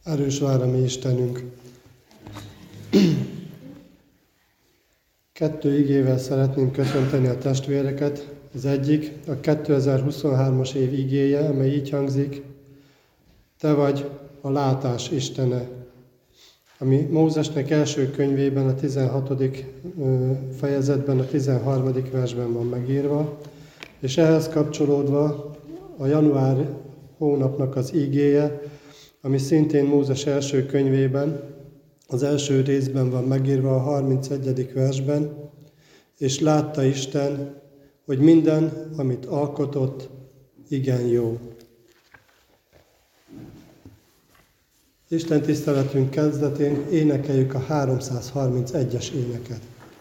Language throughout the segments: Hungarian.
Erős vár a mi Istenünk. 2 igével szeretném köszönteni a testvéreket. Az egyik a 2023-as év igéje, amely így hangzik: Te vagy a látás Istene, ami Mózesnek első könyvében, a 16. fejezetben, a 13. versben van megírva, és ehhez kapcsolódva a január hónapnak az igéje, ami szintén Mózes első könyvében, az első részben van megírva a 31. versben, és látta Isten, hogy minden, amit alkotott, igen jó. Isten tiszteletünk kezdetén énekeljük a 331-es éneket.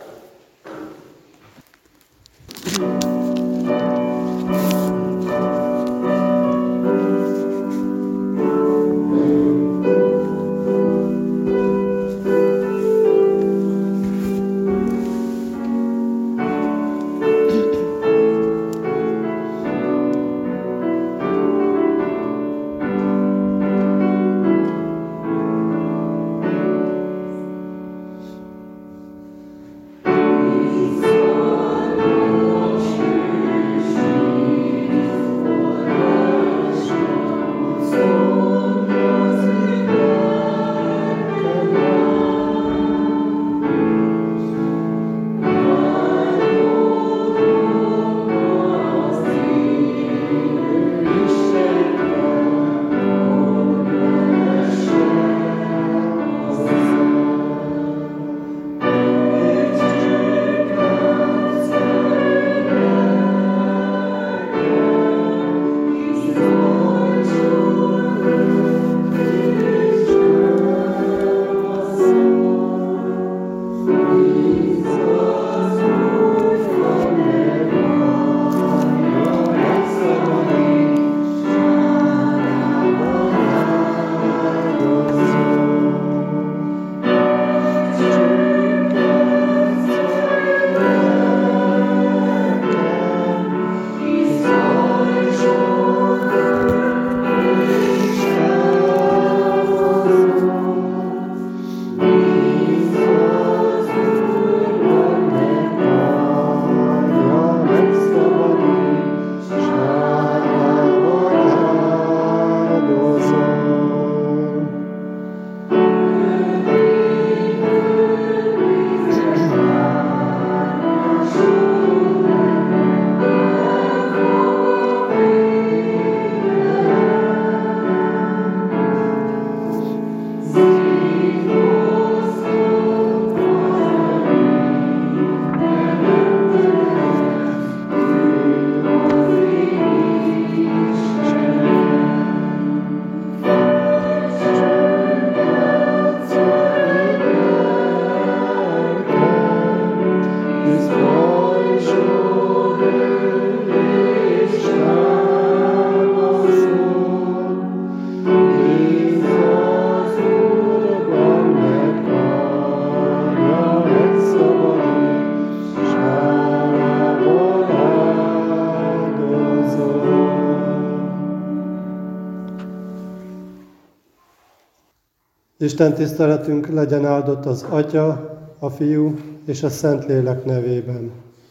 Isten tiszteletünk legyen áldott az Atya, a Fiú és a Szentlélek nevében.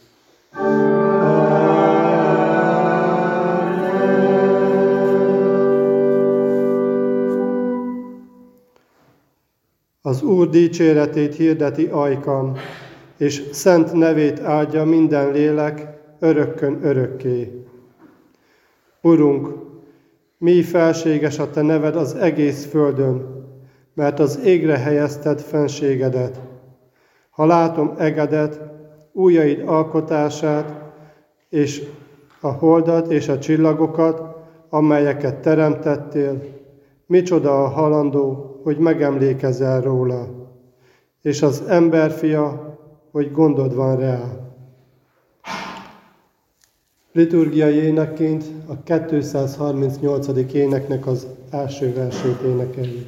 Az Úr dicséretét hirdeti ajkam, és szent nevét áldja minden lélek örökkön örökké. Urunk, mi felséges a Te neved az egész földön, mert az égre helyezted fenségedet. Ha látom egedet, ujjaid alkotását, és a holdat és a csillagokat, amelyeket teremtettél, micsoda a halandó, hogy megemlékezel róla, és az emberfia, hogy gondod van rá. Liturgiai énekként a 238. éneknek az első versét énekeljük.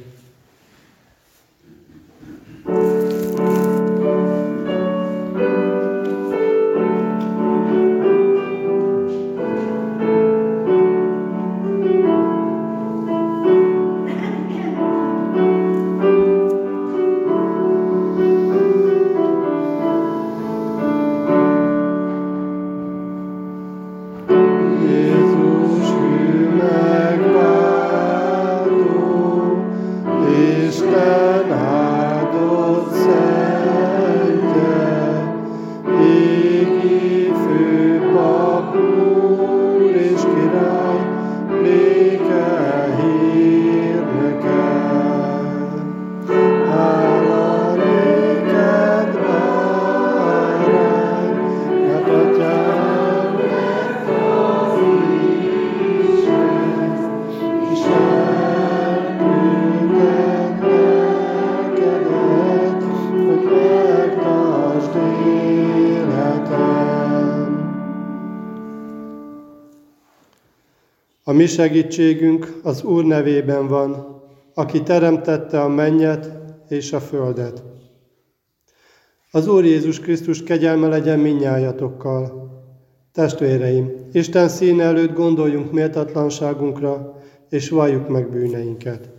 A mi segítségünk az Úr nevében van, aki teremtette a mennyet és a földet. Az Úr Jézus Krisztus kegyelme legyen mindnyájatokkal. Testvéreim, Isten színe előtt gondoljunk méltatlanságunkra, és valljuk meg bűneinket.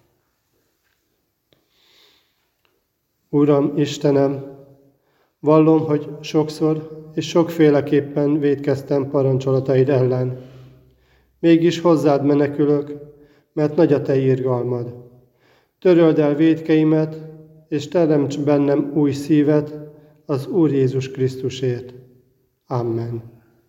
Uram, Istenem, vallom, hogy sokszor és sokféleképpen vétkeztem parancsolataid ellen. Mégis hozzád menekülök, mert nagy a te irgalmad. Töröld el vétkeimet, és teremts bennem új szívet az Úr Jézus Krisztusért. Amen.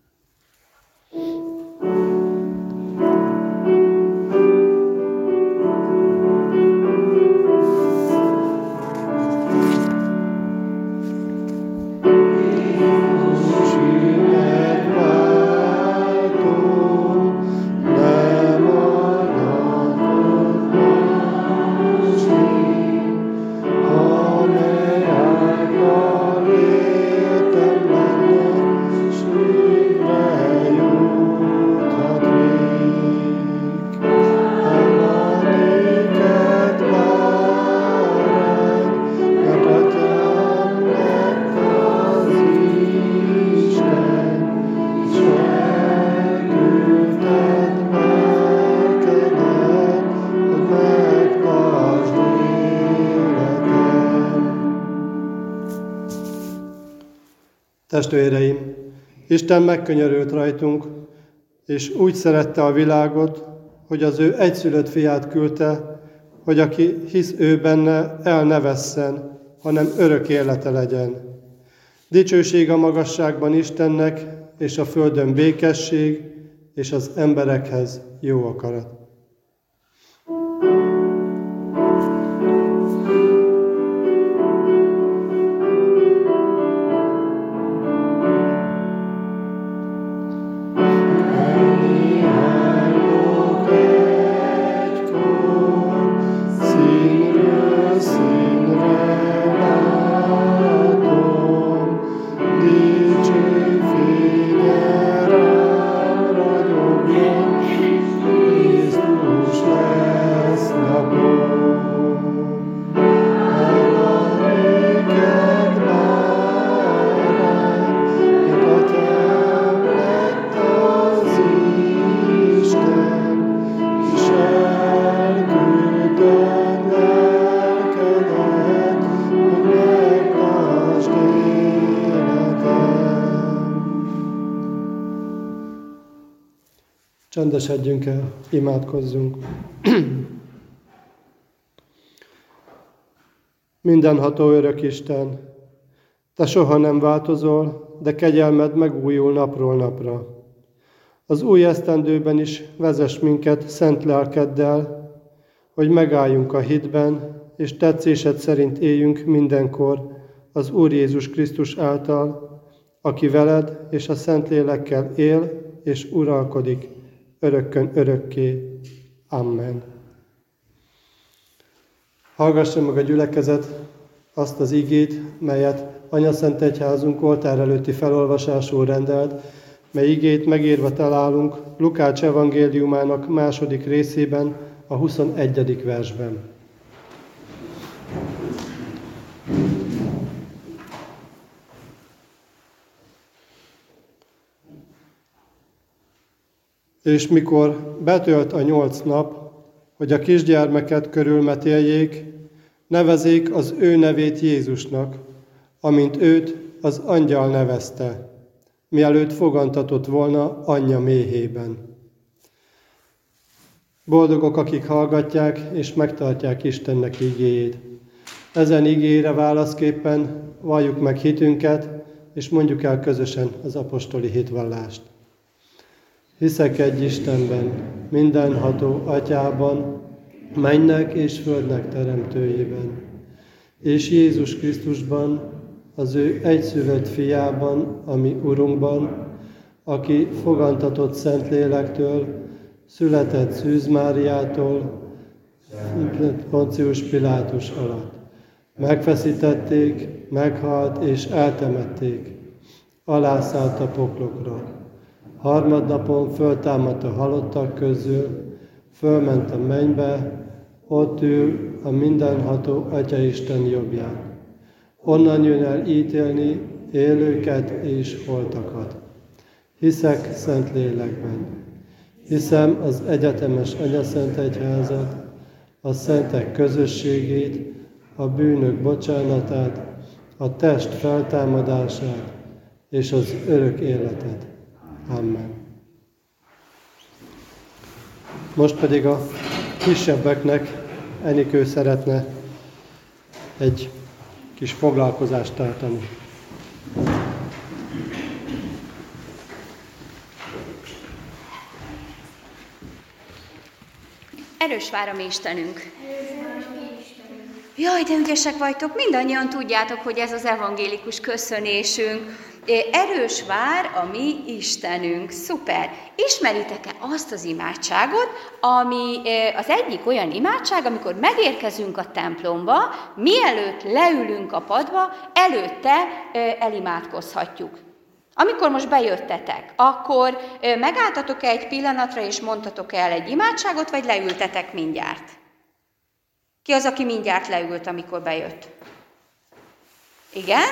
Testvéreim, Isten megkönyörült rajtunk, és úgy szerette a világot, hogy az ő egyszülött fiát küldte, hogy aki hisz ő benne, el ne vesszen, hanem örök élete legyen. Dicsőség a magasságban Istennek, és a földön békesség, és az emberekhez jó akarat. Csendesedjünk el, imádkozzunk. Mindenható örök Isten, te soha nem változol, de kegyelmed megújul napról napra. Az új esztendőben is vezess minket szent lelkeddel, hogy megálljunk a hitben, és tetszésed szerint éljünk mindenkor az Úr Jézus Krisztus által, aki veled és a Szentlélekkel él és uralkodik örökkön örökké. Amen. Hallgassa meg a gyülekezet azt az igét, melyet Anyaszent Egyházunk oltár előtti felolvasásul rendelt, mely igét megírva találunk Lukács evangéliumának 2. részében, a 21. versben. És mikor betölt a 8 nap, hogy a kisgyermeket körülmetéljék, nevezzék az ő nevét Jézusnak, amint őt az angyal nevezte, mielőtt fogantatott volna anyja méhében. Boldogok, akik hallgatják és megtartják Istennek igéjét. Ezen igére válaszképpen valljuk meg hitünket, és mondjuk el közösen az apostoli hitvallást. Hiszek egy Istenben, mindenható Atyában, mennek és földnek teremtőjében, és Jézus Krisztusban, az ő egyszülött fiában, ami Urunkban, aki fogantatott Szentlélektől, született Szűz Máriától, Poncius Pilátus alatt. Megfeszítették, meghalt és eltemették, alászállt a poklokra. Harmadnapon föltámadt a halottak közül, fölment a mennybe, ott ül a mindenható Atyaisten jobbján. Onnan jön el ítélni élőket és holtakat. Hiszek Szentlélekben. Hiszem az egyetemes Anyaszent Egyházat, a szentek közösségét, a bűnök bocsánatát, a test feltámadását és az örök életet. Amen. Most pedig a kisebbeknek Enikő szeretne egy kis foglalkozást tartani. Erős vár a mi Istenünk. Jaj, de ügyesek vagytok, mindannyian tudjátok, hogy ez az evangélikus köszönésünk. Erős vár a mi Istenünk. Szuper! Ismeritek-e azt az imádságot, ami az egyik olyan imádság, amikor megérkezünk a templomba, mielőtt leülünk a padba, előtte elimádkozhatjuk. Amikor most bejöttetek, akkor megálltatok-e egy pillanatra, és mondtatok el egy imádságot, vagy leültetek mindjárt? Ki az, aki mindjárt leült, amikor bejött? Igen?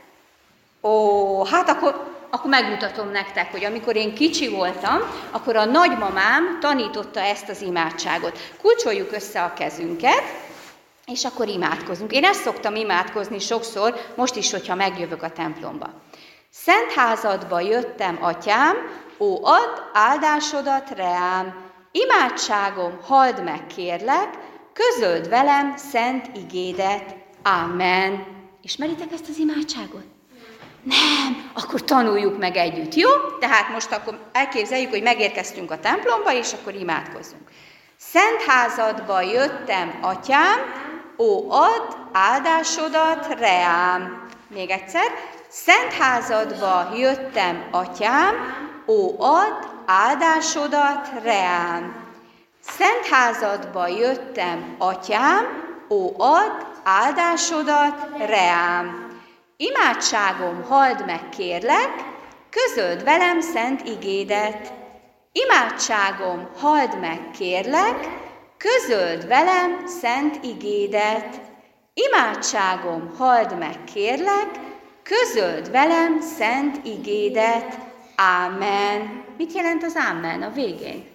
Ó, hát akkor megmutatom nektek, hogy amikor én kicsi voltam, akkor a nagymamám tanította ezt az imádságot. Kulcsoljuk össze a kezünket, és akkor imádkozunk. Én ezt szoktam imádkozni sokszor, most is, hogyha megjövök a templomba. Szent házadba jöttem, atyám, ó, add áldásodat reám, imádságom, halld meg, kérlek, közöld velem szent igédet. Amen. Ismeritek ezt az imádságot? Nem, akkor tanuljuk meg együtt, jó? Tehát most akkor elképzeljük, hogy megérkeztünk a templomba, és akkor imádkozzunk. Szent házadba jöttem, atyám, ó, add áldásodat reám. Még egyszer. Szent házadba jöttem, atyám, ó, add áldásodat reám. Szent házadba jöttem, atyám, ó, add áldásodat reám. Imádságom, halld meg, kérlek, közöld velem szent igédet. Imádságom, halld meg, kérlek, közöld velem szent igédet. Imádságom, halld meg, kérlek, közöld velem szent igédet. Ámen. Mit jelent az ámen a végén?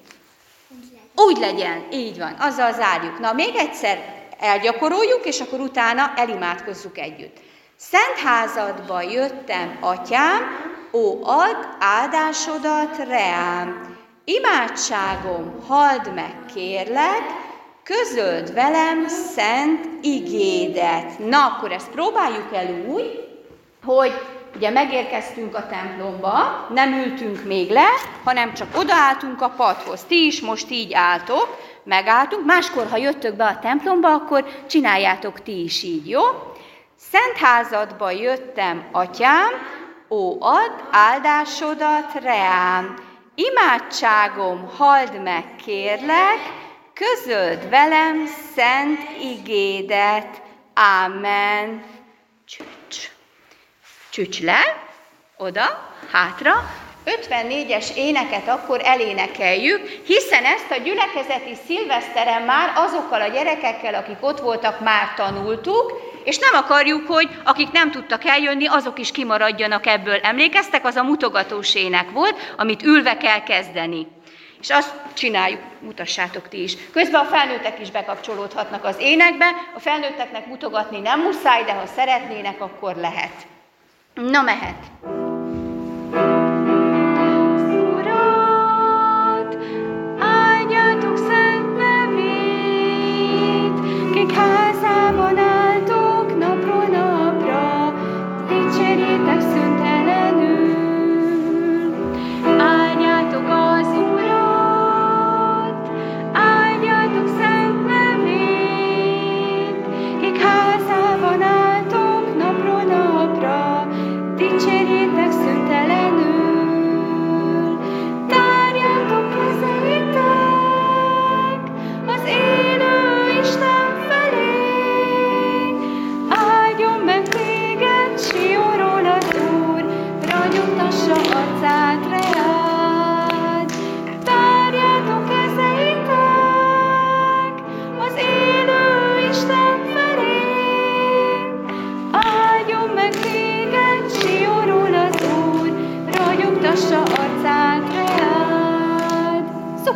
Úgy legyen, így van, azzal zárjuk. Na, még egyszer elgyakoroljuk, és akkor utána elimádkozzuk együtt. Szent házadba jöttem, atyám, ó, add áldásodat reám. Imádságom, halld meg, kérlek, közöld velem szent igédet. Na, akkor ezt próbáljuk el úgy, hogy ugye megérkeztünk a templomba, nem ültünk még le, hanem csak odaálltunk a padhoz. Ti is most így álltok, megálltunk. Máskor, ha jöttök be a templomba, akkor csináljátok ti is így, jó? Szent házadba jöttem, atyám, ó, add áldásodat reám. Imádságom, halld meg, kérlek, közöld velem szent igédet. Ámen. Csücs le, oda, hátra. 54-es éneket akkor elénekeljük, hiszen ezt a gyülekezeti szilveszteren már azokkal a gyerekekkel, akik ott voltak, már tanultuk, és nem akarjuk, hogy akik nem tudtak eljönni, azok is kimaradjanak ebből. Emlékeztek? Az a mutogatós ének volt, amit ülve kell kezdeni. És azt csináljuk, mutassátok ti is. Közben a felnőttek is bekapcsolódhatnak az énekbe, a felnőtteknek mutogatni nem muszáj, de ha szeretnének, akkor lehet. Na, mehet! Urat, áldjátok szent nevét, kik házában álltok napról napra, dicsérjétek szüntelenül. Áldjátok az Urat, áldjátok szent nevét, kik házában álltok napról napra, dicsérjétek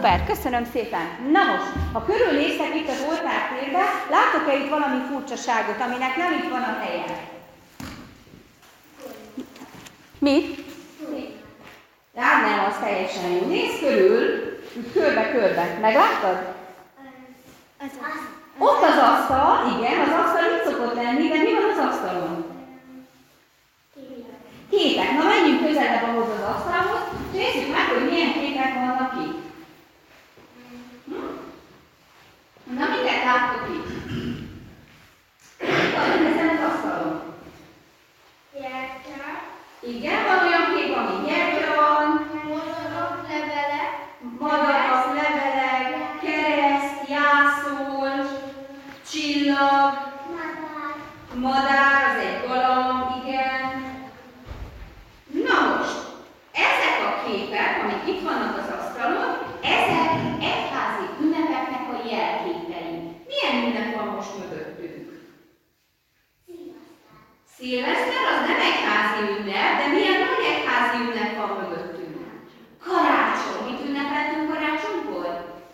szuper, köszönöm szépen. Na most, ha körülnéztek itt az oltártérbe, látok-e itt valami furcsaságot, aminek nem itt van a helye? Mi? Nem, az teljesen jó. Nézz körül, körbe-körbe. Megláttad? Ott az asztal, igen, az asztal itt szokott lenni, de mi van az asztalon? Képek. Na menjünk közelebb ahhoz az asztalhoz, és nézzük meg, hogy milyen képek vannak itt. Na, miket láttok itt? Van ezen az asztalon? Gyertya. Igen, van olyan kép, ami gyertya van. Madarak, levelek. Madarak, levelek, kereszt, jászol, csillag, madár, az egy galamb, igen. Na most, ezek a képek, amik itt vannak az asztalon, ezek egyházi ünnepeknek a jelképei. Milyen ünnep van most mögöttünk? Szilveszter az nem egyházi ünnep, de milyen nagy egyházi ünnep van mögöttünk? Karácsony. Mit ünnepeltünk karácsonykor?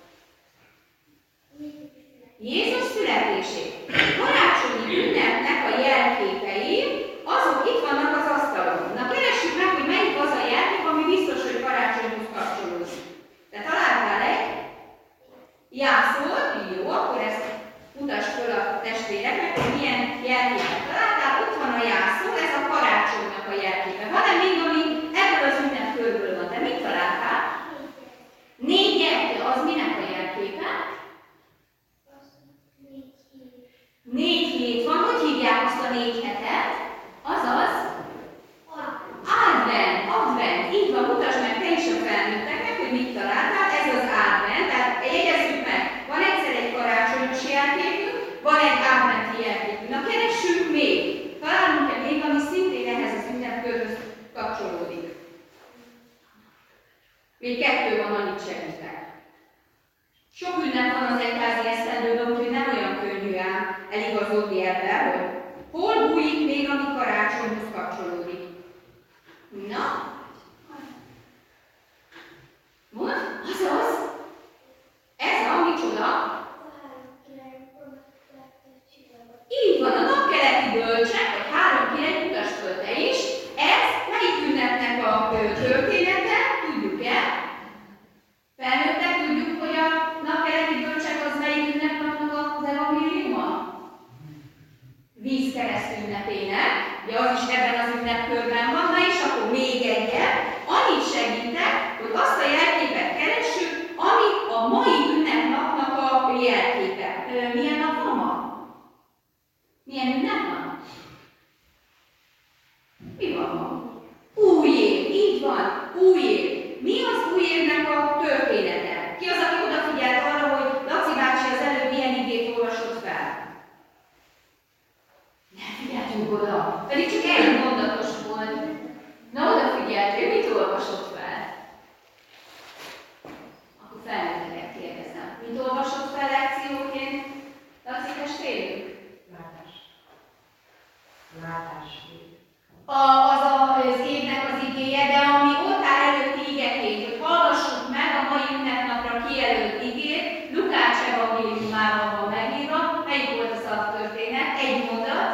Jézus születését. Karácsonyi ünnepnek a jelképei, azok itt vannak az asztalon. Na keressük meg, hogy melyik az a jelkép, ami biztos, hogy karácsonyhoz kapcsolódik. Te találtál egy? Jászol? Jó, akkor ezt mutasd föl a testvéreknek, hogy milyen jelképet találtál. Ott van a jászol, ez a karácsonynak a jelképe. Van-e még, ami ebből az ünnepkörből van? Te mit találtál? 4 gyertya, az minek a jelképe? 4 hét van, hogy hívják azt a 4 hetet? Azaz? Advent, így van, mutasd meg te is a felnőtteknek, hogy mit találtál, ez az advent, tehát jegyezzük meg, van egyszer egy karácsonyos jelképünk, van egy adventi jelképünk. Na keressünk még, találunk-e még, ami szintén ehhez az ünnepkörhöz kapcsolódik. Még 2 van, annyit segítek. Sok ünnep van az egyházi esztendőben, úgyhogy nem olyan könnyű ám eligazodni ebben, hogy hol bújik még, ami karácsonyhoz kapcsolódik. Na? Mondd, azaz? Ez a micsoda? Így van, a napkeleti bölcsek, vagy 3 király utasfölte is. Ez melyik ünnepnek a története? Tudjuk-e? Felnőttek, tudjuk, hogy a napkeleti bölcsek az melyik ünnepnek az evangéliuma? Vízkereszt ünnepének. Ugye az is ebben az ünnepkörben van, na és akkor még egyet. Annyit segítek, hogy azt a jelképet keressük, ami a mai ünnepnapnak a jelképe. Milyen nap van ma? Milyen ünnep van? Mi van ma? Új év, így van, új év. Mi az új évnek a története? Ki az, aki odafigyelt arra, hogy Laci bácsi az előbb milyen igét olvasott fel? Nem figyeltünk oda, pedig csak egy mondatos volt. Na odafigyeltél, mit olvasott fel? Akkor felnőtteket kérdezem. Mit olvasott fel lekcióként? Laci testvérünk? Látás. Az évnek az igéje, de ami oltár előtti igeként, hogy hallgassuk meg a mai ünnepnapra kijelölt igét, Lukács evangéliumában van megírva. Melyik volt a szavtörténet? Egy mondat.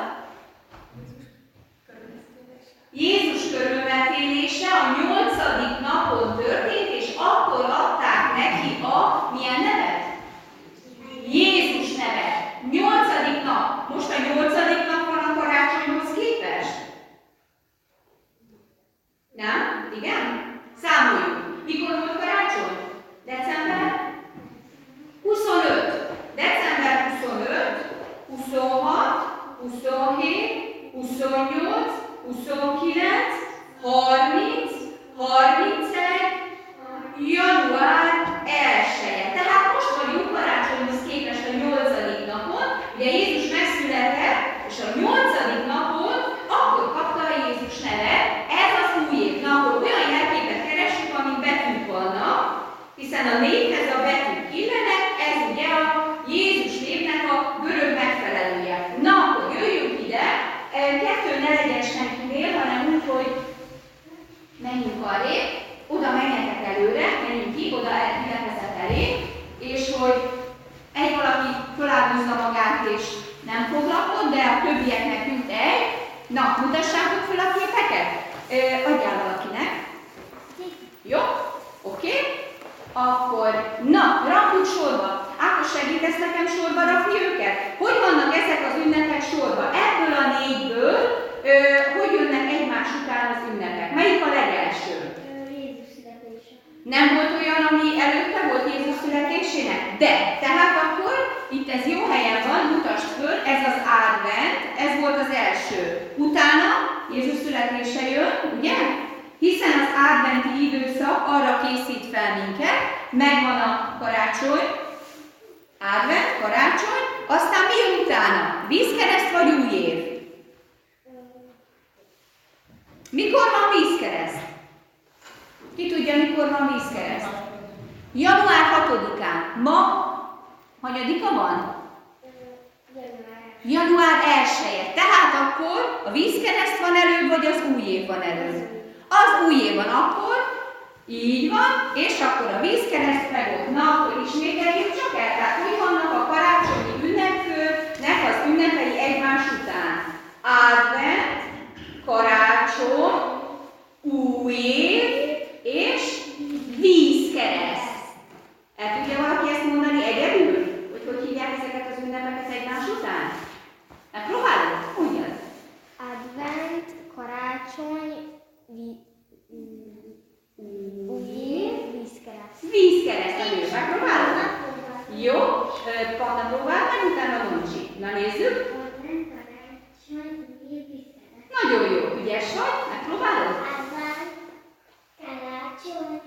Jézus körülmetélése a 8. napon történt, és akkor adták neki a milyen nevet? Jézus nevet. 8. nap. Most a 8. nap van a karácsonyhoz képest? Nem? feláldozza magát és nem foglalkozott, de a többieknek jut egy. Na, mutassátok fel a képeket. Adjál valakinek. Jó? Oké. Akkor, na, rakjuk sorba. Ákos, segítesz nekem sorba rakni őket? Hogy vannak ezek az ünnepek sorba? Ebből a 4-ből hogy jönnek egymás után az ünnepek? Melyik a legelső? Jézus születése. Nem volt olyan, ami előtte volt Jézus születésének? De, tehát akkor, itt ez jó helyen van, mutasd föl, ez az advent, ez volt az első. Utána Jézus születése jön, ugye? Hiszen az adventi időszak arra készít fel minket, megvan a karácsony, advent, karácsony, aztán mi jön utána? Vízkereszt vagy új év? Mikor van vízkereszt? Ki tudja, mikor van vízkereszt? Január 6-án. Ma, hanyadika van? Január 1-e. Tehát akkor a vízkereszt van előbb, vagy az új év van előbb? Az új év van akkor, így van, és akkor a vízkereszt meg ott. Na, akkor ismételjük csak el. Tehát hogy vannak a karácsonyi ünnepnek az ünnepei egymás után? Advent, karácsony, új év és vízkereszt. El tudja valaki ezt mondani egyedül? Hogy hívják ezeket az ünnepeket egymás után? Megpróbálod? Mondjad. Advent, karácsony, új év, vízkereszt. Vízkereszt, előbb megpróbálod? Jó, Panna próbál, meg utána Moncsi. Na nézzük. Advent, karácsony, új év, vízkereszt. Nagyon jó, ügyes vagy, megpróbálod? Advent, karácsony,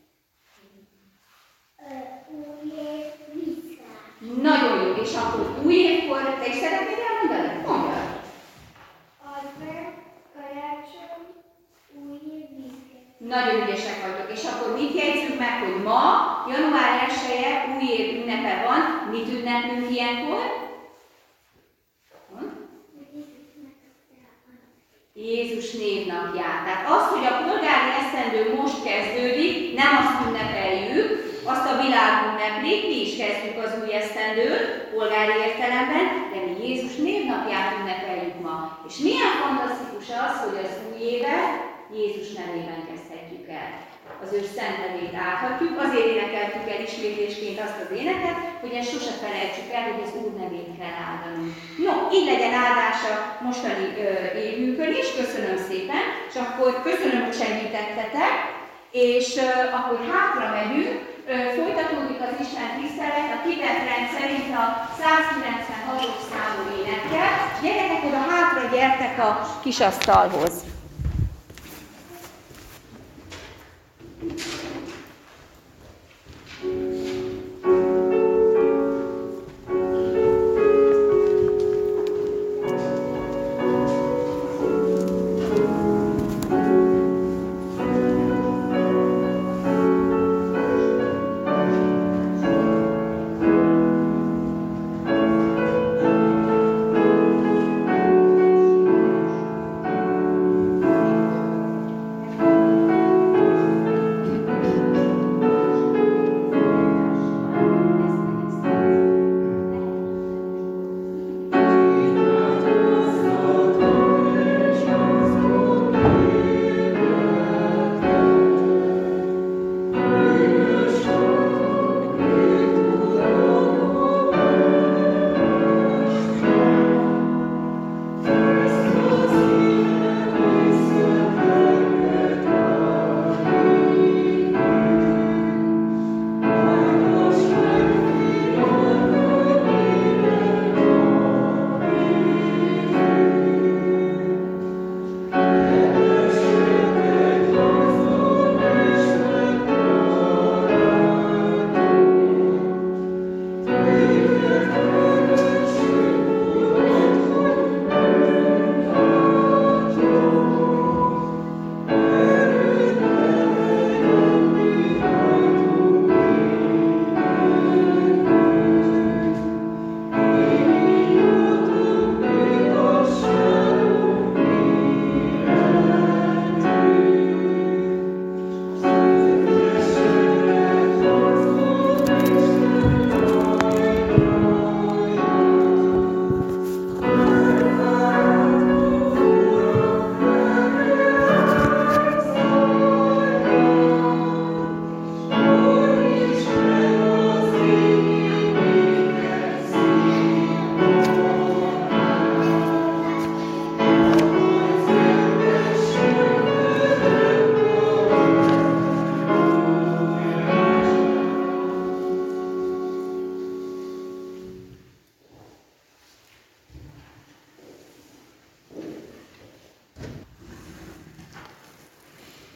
új év, vízkereszt. Nagyon jó, és akkor új évkor, te is szeretnéd elmondani? Mondjad. Advent, karácsony, új év, vízkereszt. Nagyon ügyesek vagytok, és akkor mit jegyzünk meg, hogy ma, január 1-e új év ünnepe van, mit ünneplünk ilyenkor? Jézus névnapját. Tehát az, hogy a polgári esztendő most kezdődik, nem azt ünnepeljük, azt a világ ünneplik, mi is kezdjük az új esztendőt, polgári értelemben, de mi Jézus névnapját ünnepeljük ma. És milyen fantasztikus az, hogy az új évet Jézus nevében kezdhetjük el. Az ő szent nevét állhatjuk, azért énekeltük el ismétlésként azt az éneket, hogy ezt sose felejtsük el, hogy az Úr nevét kell áldanunk. No, így legyen áldása mostani évünkön is, köszönöm szépen, és akkor köszönöm, hogy segítettetek, és akkor hátra megyünk, folytatódik az Isten tisztelet a kitett rend szerint a 196. számú énekkel. Gyerekek, oda hátra gyertek a kis asztalhoz.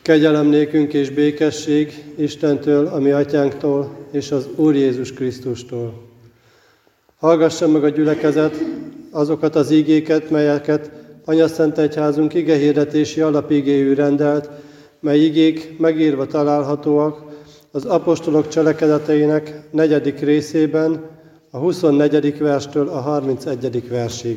Kegyelem nékünk és békesség Istentől, a mi atyánktól és az Úr Jézus Krisztustól. Hallgassa meg a gyülekezet azokat az igéket, melyeket Anyaszent Egyházunk igehirdetési alapigéül rendelt, mely igék megírva találhatóak az apostolok cselekedeteinek 4. részében, a 24. verstől a 31. versig.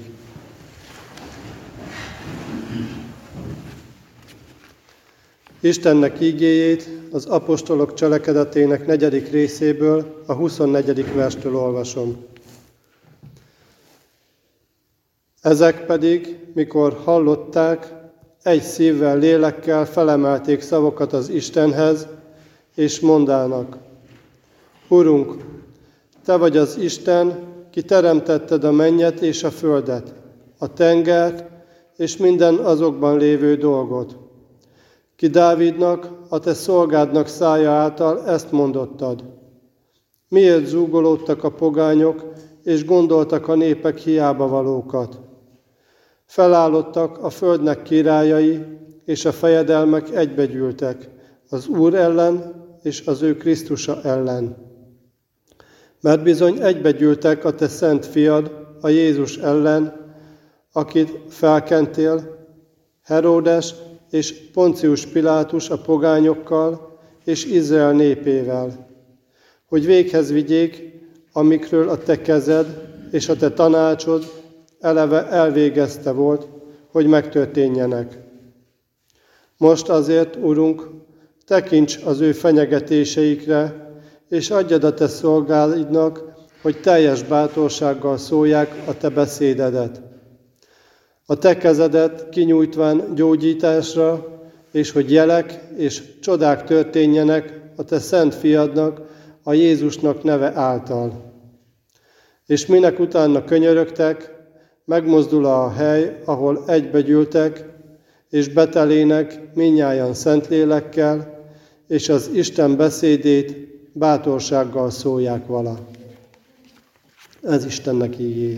Istennek igéjét az apostolok cselekedetének 4. részéből, a 24. verstől olvasom. Ezek pedig, mikor hallották, egy szívvel, lélekkel felemelték szavokat az Istenhez, és mondának: Urunk, Te vagy az Isten, ki teremtetted a mennyet és a földet, a tengert és minden azokban lévő dolgot. Ki Dávidnak, a Te szolgádnak szája által ezt mondottad. Miért zúgolódtak a pogányok, és gondoltak a népek hiába valókat? Felállottak a földnek királyai, és a fejedelmek egybegyűltek az Úr ellen és az ő Krisztusa ellen. Mert bizony egybegyűltek a Te szent fiad, a Jézus ellen, akit felkentél, Heródes és Poncius Pilátus a pogányokkal és Izrael népével, hogy véghez vigyék, amikről a Te kezed és a Te tanácsod eleve elvégezte volt, hogy megtörténjenek. Most azért, Urunk, tekints az ő fenyegetéseikre, és adjad a Te szolgáidnak, hogy teljes bátorsággal szólják a Te beszédedet. A Te kezedet kinyújtván gyógyításra, és hogy jelek és csodák történjenek a Te szent fiadnak, a Jézusnak neve által. És minek utána könyörögtek, megmozdul a hely, ahol egybegyűltek, és betelének mindnyájan Szentlélekkel, és az Isten beszédét bátorsággal szólják vala. Ez Istennek ígéje.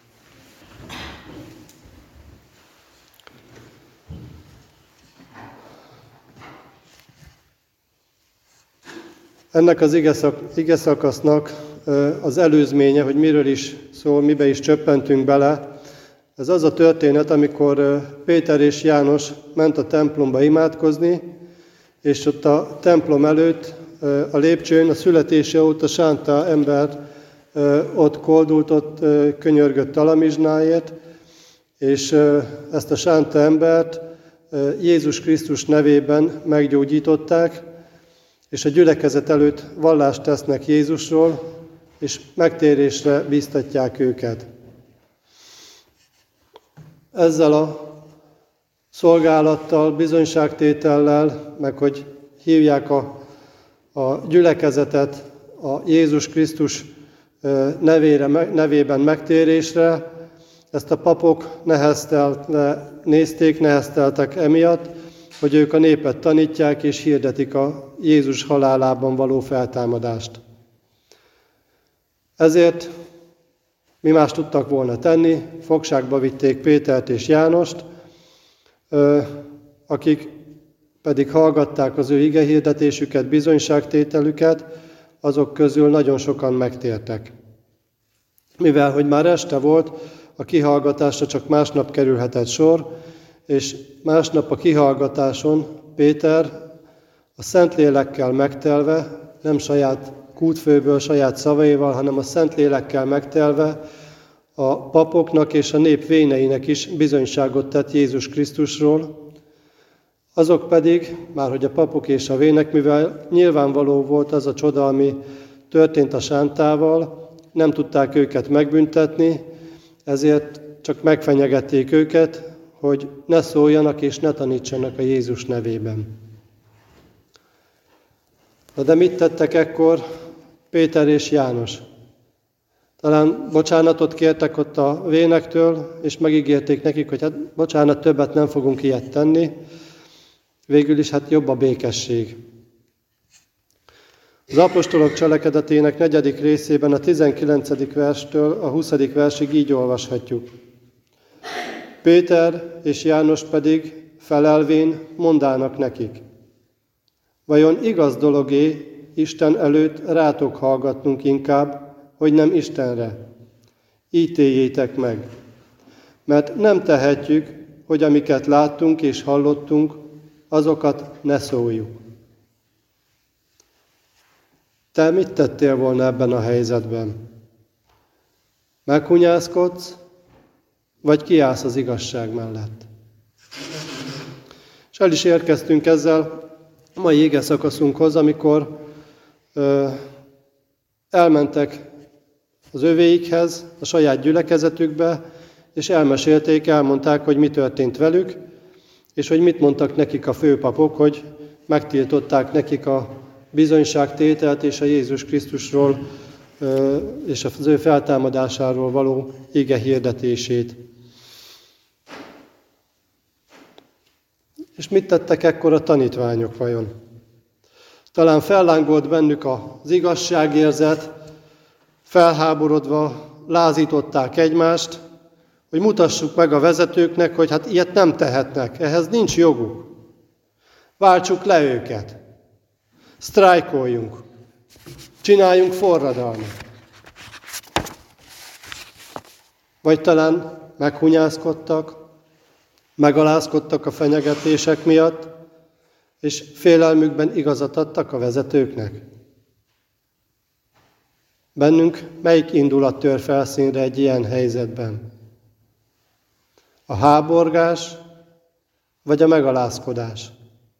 Ennek az ige szakasznak az előzménye, hogy miről is szól, mibe is csöppentünk bele, ez az a történet, amikor Péter és János ment a templomba imádkozni, és ott a templom előtt, a lépcsőn, a születése óta sánta ember ott koldult, ott könyörgött alamizsnáért, és ezt a sánta embert Jézus Krisztus nevében meggyógyították, és a gyülekezet előtt vallást tesznek Jézusról, és megtérésre bíztatják őket. Ezzel a szolgálattal, bizonyságtétellel, meg hogy hívják a gyülekezetet a Jézus Krisztus nevében megtérésre, ezt a papok nehezteltek emiatt, hogy ők a népet tanítják és hirdetik a Jézus halálában való feltámadást. Ezért mi más tudtak volna tenni, fogságba vitték Pétert és Jánost, akik pedig hallgatták az ő igehirdetésüket, bizonyságtételüket, azok közül nagyon sokan megtértek. Mivel, hogy már este volt, a kihallgatásra csak másnap kerülhetett sor, és másnap a kihallgatáson Péter a Szentlélekkel megtelve, nem saját kútfőből, saját szavaival, hanem a Szentlélekkel megtelve a papoknak és a nép véneinek is bizonyságot tett Jézus Krisztusról. Azok pedig, márhogy a papok és a vének, mivel nyilvánvaló volt az a csoda, ami történt a sántával, nem tudták őket megbüntetni, ezért csak megfenyegették őket, hogy ne szóljanak és ne tanítsanak a Jézus nevében. De mit tettek ekkor Péter és János? Talán bocsánatot kértek ott a vénektől, és megígérték nekik, hogy hát bocsánat, többet nem fogunk ilyet tenni. Végül is hát jobb a békesség. Az apostolok cselekedetének 4. részében a 19. verstől a 20. versig így olvashatjuk. Péter és János pedig felelvén mondának nekik: Vajon igaz dolog-e Isten előtt rátok hallgatnunk inkább, hogy nem Istenre? Ítéljétek meg, mert nem tehetjük, hogy amiket láttunk és hallottunk, azokat ne szóljuk. Te mit tettél volna ebben a helyzetben? Meghunyászkodsz, vagy kiállsz az igazság mellett? És el is érkeztünk ezzel a mai igeszakaszunkhoz, amikor elmentek az övéikhez, a saját gyülekezetükbe, és elmondták, hogy mi történt velük, és hogy mit mondtak nekik a főpapok, hogy megtiltották nekik a bizonyságtételt és a Jézus Krisztusról és az ő feltámadásáról való ige hirdetését. És mit tettek ekkor a tanítványok vajon? Talán fellángolt bennük az igazságérzet, felháborodva lázították egymást, hogy mutassuk meg a vezetőknek, hogy hát ilyet nem tehetnek, ehhez nincs joguk. Váltsuk le őket, sztrájkoljunk, csináljunk forradalmat. Vagy talán meghunyászkodtak, megalázkodtak a fenyegetések miatt, és félelmükben igazat adtak a vezetőknek. Bennünk melyik indulat tör felszínre egy ilyen helyzetben? A háborgás, vagy a megalázkodás?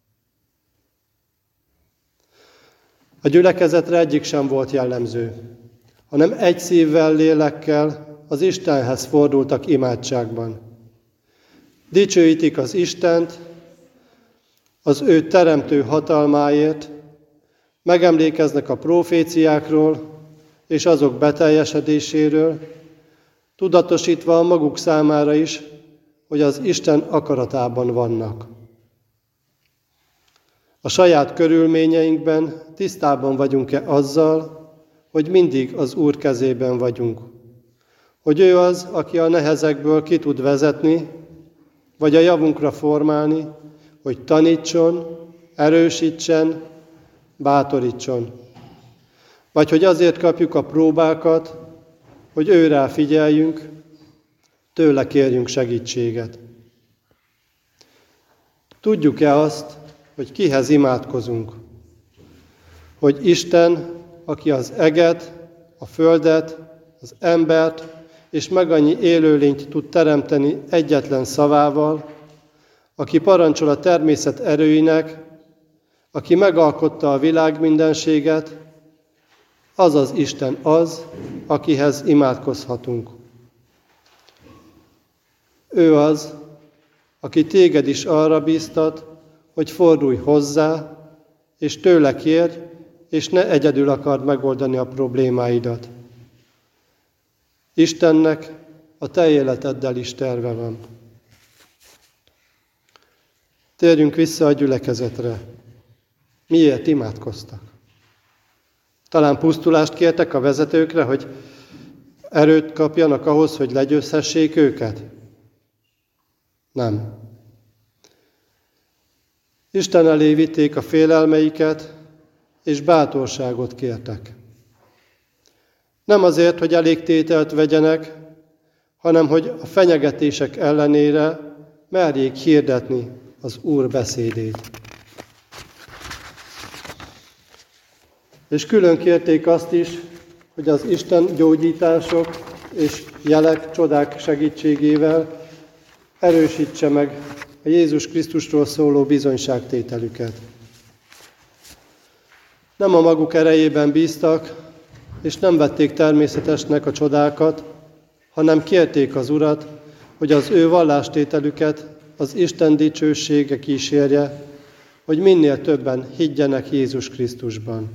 A gyülekezetre egyik sem volt jellemző, hanem egy szívvel, lélekkel az Istenhez fordultak imádságban. Dicsőítik az Istent, az ő teremtő hatalmáért, megemlékeznek a proféciákról és azok beteljesedéséről, tudatosítva a maguk számára is, hogy az Isten akaratában vannak. A saját körülményeinkben tisztában vagyunk-e azzal, hogy mindig az Úr kezében vagyunk. Hogy ő az, aki a nehezekből ki tud vezetni, vagy a javunkra formálni, hogy tanítson, erősítsen, bátorítson. Vagy hogy azért kapjuk a próbákat, hogy őrá figyeljünk, tőle kérjünk segítséget. Tudjuk-e azt, hogy kihez imádkozunk? Hogy Isten, aki az eget, a földet, az embert és meg annyi élőlényt tud teremteni egyetlen szavával, aki parancsol a természet erőinek, aki megalkotta a világ mindenséget, az az Isten az, akihez imádkozhatunk. Ő az, aki téged is arra bíztat, hogy fordulj hozzá, és tőle kérj, és ne egyedül akard megoldani a problémáidat. Istennek a te életeddel is terve van. Térjünk vissza a gyülekezetre. Miért imádkoztak? Talán pusztulást kértek a vezetőkre, hogy erőt kapjanak ahhoz, hogy legyőzhessék őket? Nem. Isten elé vitték a félelmeiket, és bátorságot kértek. Nem azért, hogy elég tételt vegyenek, hanem hogy a fenyegetések ellenére merjék hirdetni az Úr beszédét. És külön kérték azt is, hogy az Isten gyógyítások és jelek, csodák segítségével erősítse meg a Jézus Krisztusról szóló bizonyságtételüket. Nem a maguk erejében bíztak, és nem vették természetesnek a csodákat, hanem kérték az Urat, hogy az ő vallástételüket az Isten dicsősége kísérje, hogy minél többen higgyenek Jézus Krisztusban.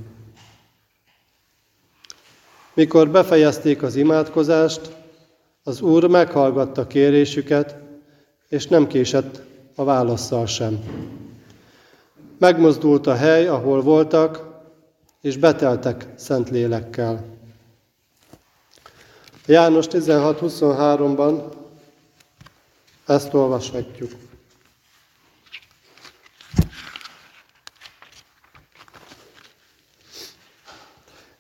Mikor befejezték az imádkozást, az Úr meghallgatta kérésüket, és nem késett a válasszal sem. Megmozdult a hely, ahol voltak, és beteltek Szentlélekkel. János 16:23-ban ezt olvashatjuk.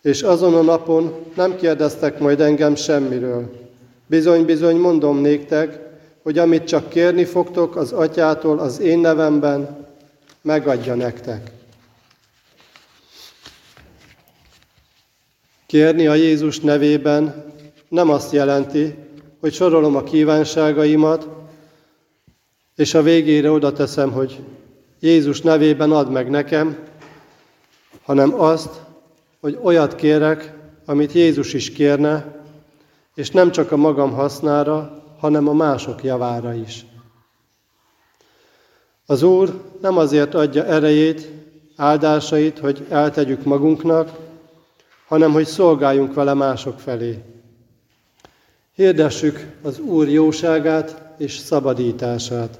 És azon a napon nem kérdeztek majd engem semmiről. Bizony-bizony mondom néktek, hogy amit csak kérni fogtok az Atyától az én nevemben, megadja nektek. Kérni a Jézus nevében nem azt jelenti, hogy sorolom a kívánságaimat, és a végére oda teszem, hogy Jézus nevében add meg nekem, hanem azt, hogy olyat kérek, amit Jézus is kérne, és nem csak a magam hasznára, hanem a mások javára is. Az Úr nem azért adja erejét, áldásait, hogy eltegyük magunknak, hanem hogy szolgáljunk vele mások felé. Hirdessük az Úr jóságát és szabadítását.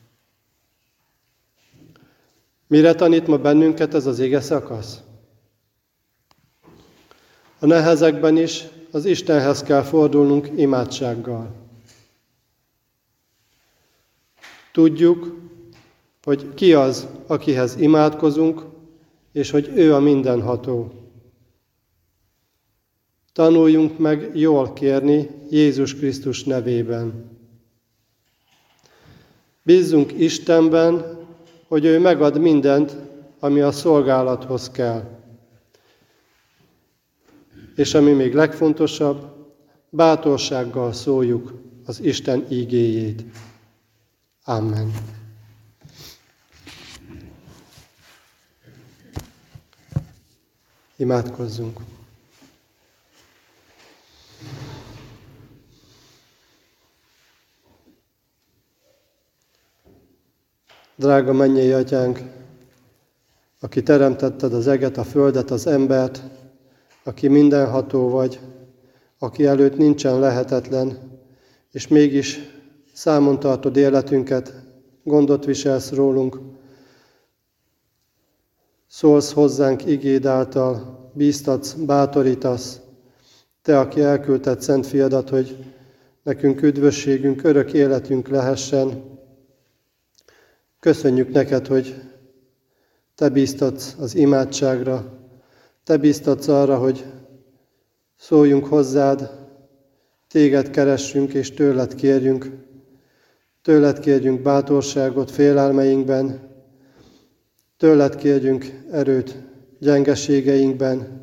Mire tanít ma bennünket ez az ige szakasz? A nehezekben is az Istenhez kell fordulnunk imádsággal. Tudjuk, hogy ki az, akihez imádkozunk, és hogy ő a mindenható. Tanuljunk meg jól kérni Jézus Krisztus nevében. Bízzunk Istenben, hogy ő megad mindent, ami a szolgálathoz kell. És ami még legfontosabb, bátorsággal szóljuk az Isten ígéjét. Amen. Imádkozzunk. Drága mennyei Atyánk, aki teremtetted az eget, a földet, az embert, aki mindenható vagy, aki előtt nincsen lehetetlen, és mégis számon tartod életünket, gondot viselsz rólunk, szólsz hozzánk igéd által, bíztatsz, bátorítasz, te, aki elküldted Szent Fiadat, hogy nekünk üdvösségünk, örök életünk lehessen. Köszönjük neked, hogy te bíztatsz az imádságra, te bíztatsz arra, hogy szóljunk hozzád, téged keressünk és tőled kérjünk bátorságot félelmeinkben, tőled kérjünk erőt gyengeségeinkben,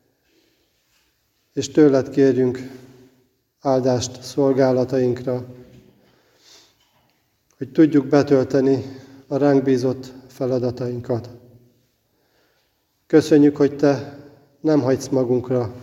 és tőled kérjünk áldást szolgálatainkra, hogy tudjuk betölteni a ránk bízott feladatainkat. Köszönjük, hogy te nem hagysz magunkra.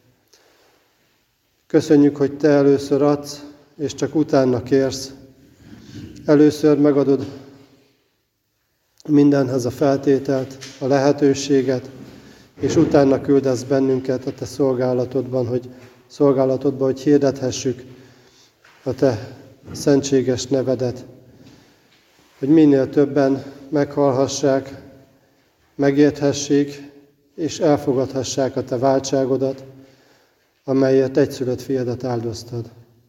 Köszönjük, hogy te először adsz, és csak utána kérsz. Először megadod mindenhez a feltételt, a lehetőséget, és utána küldesz bennünket a te szolgálatodban, hogy hirdethessük a te szentséges nevedet, hogy minél többen meghallhassák, megérthessék, és elfogadhassák a te váltságodat, amelyért egyszülött fiadat áldoztad.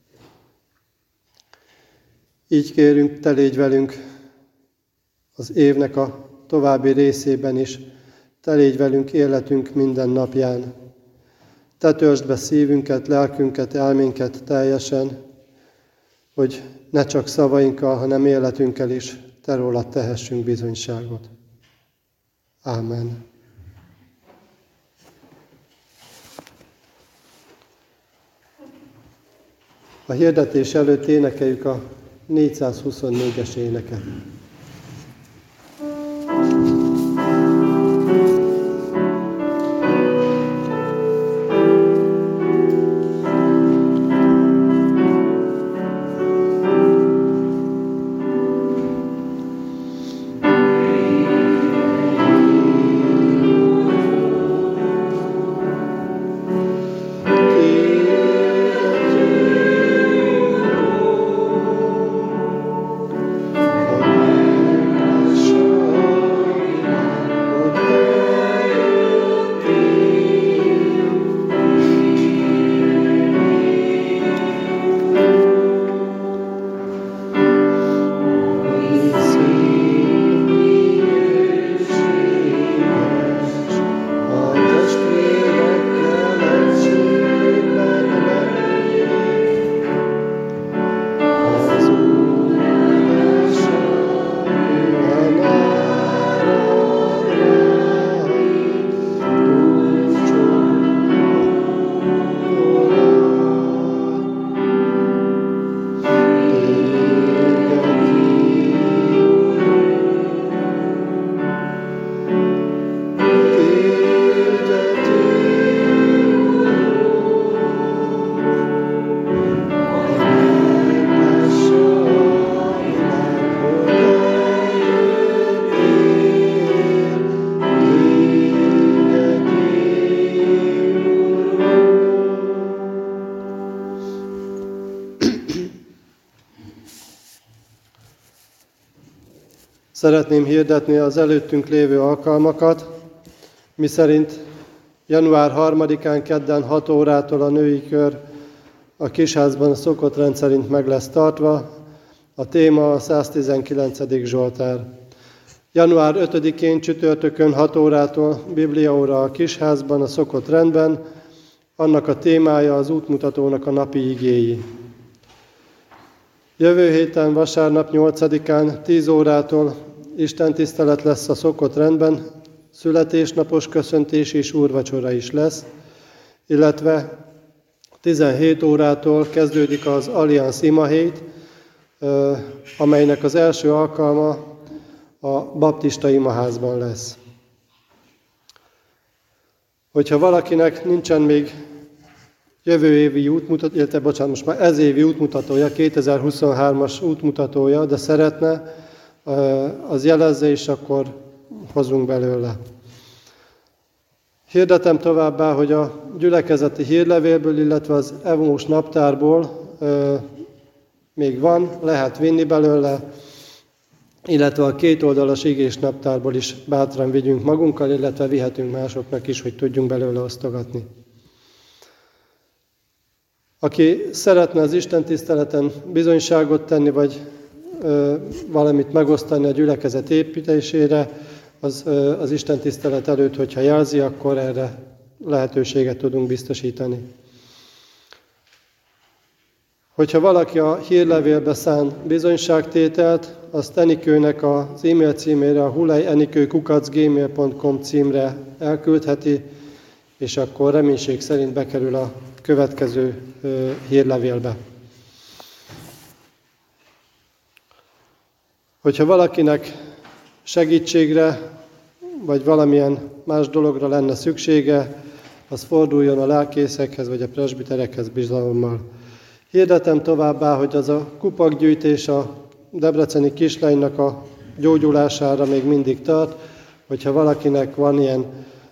Így kérünk, te légy velünk az évnek a további részében is, te légy velünk életünk minden napján. Te töltsd be szívünket, lelkünket, elménket teljesen, hogy ne csak szavainkkal, hanem életünkkel is te rólad tehessünk bizonyságot. Ámen. A hirdetés előtt énekeljük a 424-es éneket. Amen. Szeretném hirdetni az előttünk lévő alkalmakat, miszerint január 3-án kedden 6 órától a női kör a Kisházban a szokott rendszerint meg lesz tartva. A téma a 119. Zsoltár. Január 5-én csütörtökön 6 órától Bibliaóra a Kisházban a szokott rendben, annak a témája az útmutatónak a napi igéi. Jövő héten vasárnap 8-án 10 órától istentisztelet lesz a szokott rendben, születésnapos köszöntés és úrvacsora is lesz, illetve 17 órától kezdődik az Allianz imahét, amelynek az első alkalma a baptista imaházban lesz. Hogyha valakinek nincsen még jövő évi útmutatója, most már ez évi útmutatója, 2023-as útmutatója, de szeretne, az jelezze, és akkor hozunk belőle. Hirdetem továbbá, hogy a gyülekezeti hírlevélből, illetve az evós naptárból még van, lehet vinni belőle, illetve a 2 oldalas igés naptárból is bátran vigyünk magunkkal, illetve vihetünk másoknak is, hogy tudjunk belőle osztogatni. Aki szeretne az istentiszteleten bizonyságot tenni, vagy valamit megosztani a gyülekezet építésére, az istentisztelet előtt, hogyha jelzi, akkor erre lehetőséget tudunk biztosítani. Hogyha valaki a hírlevélbe szán bizonyságtételt, azt Enikőnek az e-mail címére, a huleienikő@gmail.com címre elküldheti, és akkor reménység szerint bekerül a következő hírlevélbe. Hogyha valakinek segítségre, vagy valamilyen más dologra lenne szüksége, az forduljon a lelkészekhez, vagy a presbiterekhez bizalommal. Hirdetem továbbá, hogy az a kupakgyűjtés a debreceni kislánynak a gyógyulására még mindig tart, hogyha valakinek van ilyen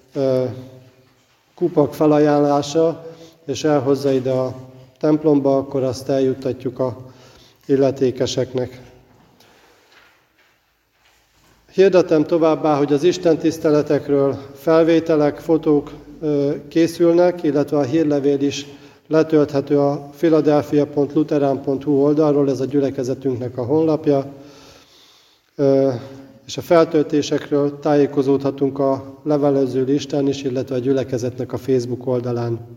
kupak felajánlása, és elhozza ide a templomba, akkor azt eljuttatjuk a illetékeseknek. Hirdetem továbbá, hogy az istentiszteletekről felvételek, fotók készülnek, illetve a hírlevél is letölthető a philadelphia.lutheran.hu oldalról, ez a gyülekezetünknek a honlapja, és a feltöltésekről tájékozódhatunk a levelező listán is, illetve a gyülekezetnek a Facebook oldalán.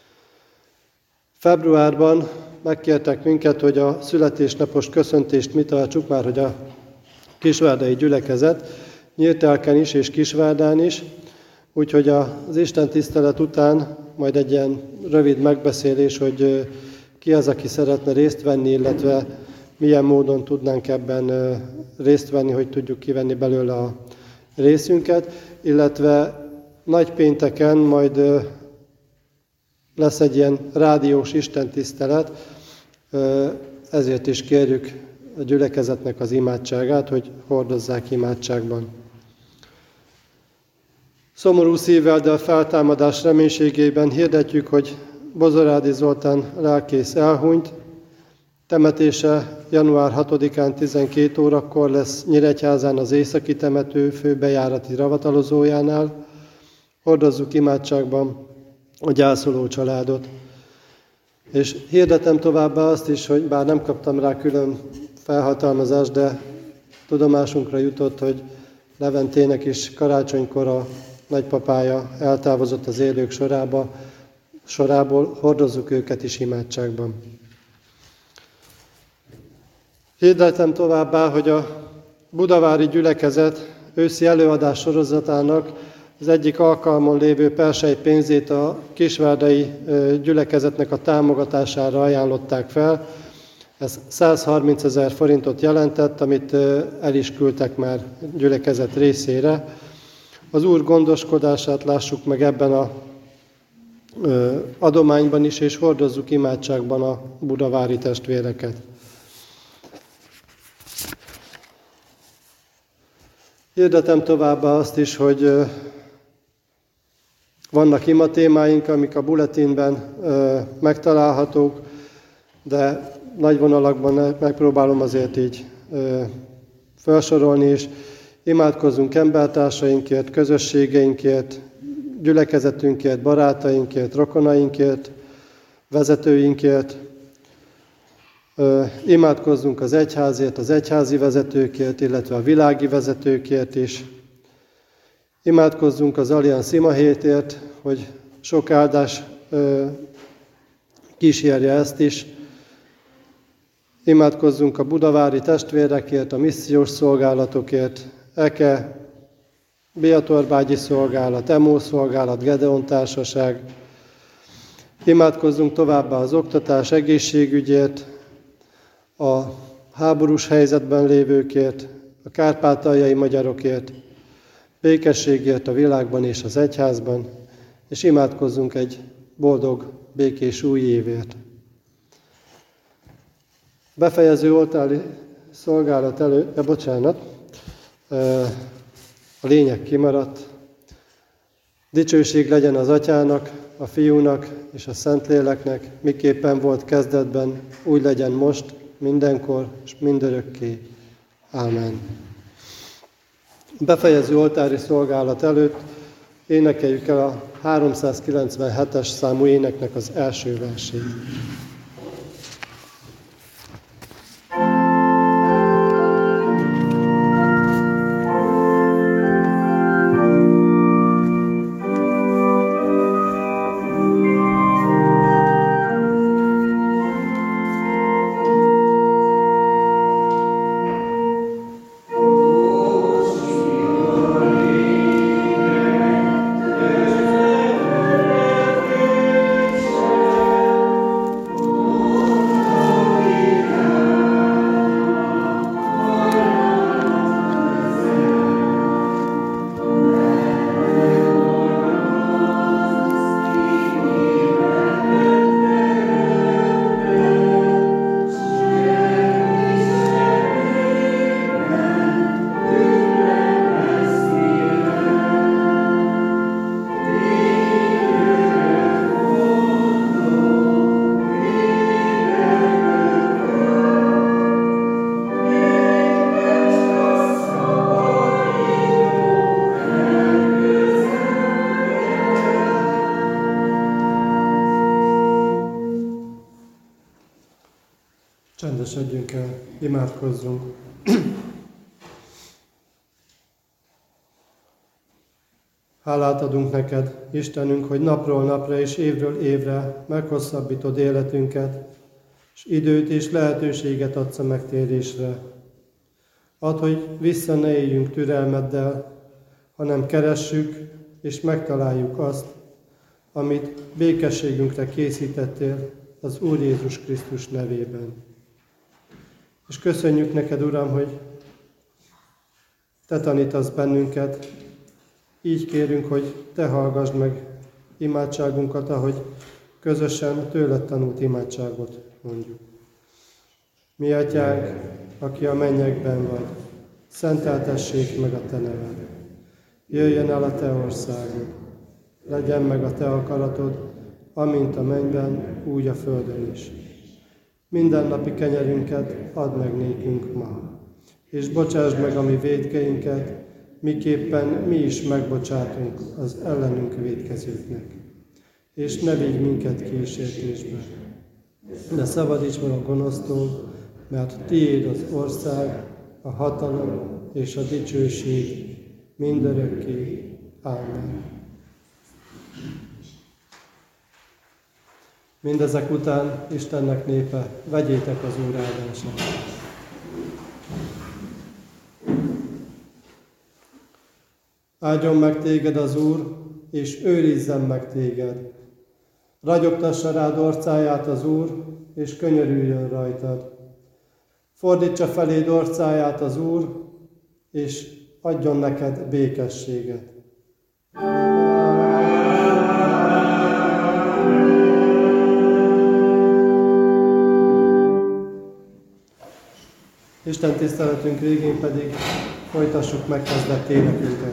Februárban megkértek minket, hogy a születésnapos köszöntést mi tartsuk, már hogy a kisvárdai gyülekezet, Nyírtelken is és Kisvárdán is, úgyhogy az istentisztelet után majd egy ilyen rövid megbeszélés, hogy ki az, aki szeretne részt venni, illetve milyen módon tudnánk ebben részt venni, hogy tudjuk kivenni belőle a részünket, illetve nagypénteken majd lesz egy ilyen rádiós istentisztelet, ezért is kérjük a gyülekezetnek az imádságát, hogy hordozzák imádságban. Szomorú szívvel, de a feltámadás reménységében hirdetjük, hogy Bozorádi Zoltán lelkész elhunyt. Temetése január 6-án 12 órakor lesz Nyíregyházán az északi temető főbejárati ravatalozójánál. Hordozzuk imádságban a gyászoló családot. És hirdetem továbbá azt is, hogy bár nem kaptam rá külön felhatalmazást, de tudomásunkra jutott, hogy Leventének is karácsonykor a nagypapája eltávozott az élők sorából, hordozzuk őket is imádságban. Hirdetem továbbá, hogy a budavári gyülekezet őszi előadás sorozatának az egyik alkalmon lévő persely pénzét a kisvárdai gyülekezetnek a támogatására ajánlották fel. Ez 130 000 forintot jelentett, amit el is küldtek már gyülekezet részére. Az Úr gondoskodását lássuk meg ebben az adományban is, és hordozzuk imádságban a budavári testvéreket. Hirdetem továbbá azt is, hogy vannak imatémáink, amik a bulletinben megtalálhatók, de nagy vonalakban megpróbálom azért így felsorolni, és imádkozzunk embertársainkért, közösségeinkért, gyülekezetünkért, barátainkért, rokonainkért, vezetőinkért. Imádkozzunk az egyházért, az egyházi vezetőkért, illetve a világi vezetőkért is. Imádkozzunk az Allianz imahétért, hogy sok áldás kísérje ezt is. Imádkozzunk a budavári testvérekért, a missziós szolgálatokért, EKE, Béatorbágyi szolgálat, EMO szolgálat, Gedeon társaság. Imádkozzunk továbbá az oktatás, egészségügyért, a háborús helyzetben lévőkért, a kárpátaljai magyarokért, békességért a világban és az egyházban, és imádkozzunk egy boldog, békés új évért. Befejező oltári szolgálat előtt, a lényeg kimaradt. Dicsőség legyen az Atyának, a Fiúnak és a Szentléleknek, miképpen volt kezdetben, úgy legyen most, mindenkor és mindörökké. Ámen. Befejező oltári szolgálat előtt énekeljük el a 397-es számú éneknek az első versét. Csendesedjünk el, imádkozzunk. Hálát adunk neked, Istenünk, hogy napról napra és évről évre meghosszabbítod életünket, és időt és lehetőséget adsz a megtérésre. Add, hogy vissza ne éljünk türelmeddel, hanem keressük és megtaláljuk azt, amit békességünkre készítettél az Úr Jézus Krisztus nevében. És köszönjük neked, Uram, hogy te tanítasz bennünket, így kérünk, hogy te hallgassd meg imádságunkat, ahogy közösen tőled tanult imádságot mondjuk. Mi Atyánk, aki a mennyekben vagy, szenteltessék meg a te neved. Jöjjön el a te országod, legyen meg a te akaratod, amint a mennyben, úgy a földön is. Mindennapi kenyerünket add meg nékünk ma, és bocsásd meg a mi vétkeinket, miképpen mi is megbocsátunk az ellenünk vétkezőknek. És ne vigy minket kísértésbe, de szabadíts meg a gonosztól, mert tiéd az ország, a hatalom és a dicsőség mindörökké. Ámen. Mindezek után, Istennek népe, vegyétek az Úr áldását. Áldjon meg téged az Úr, és őrizzen meg téged. Ragyogtassa rád orcáját az Úr, és könyörüljön rajtad. Fordítsa feléd orcáját az Úr, és adjon neked békességet. Isten tiszteletünk végén pedig folytassuk megkezdett énekünket.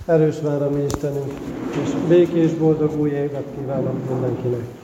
Erős vár a mi Istenünk, és békés, boldog új évet kívánok mindenkinek.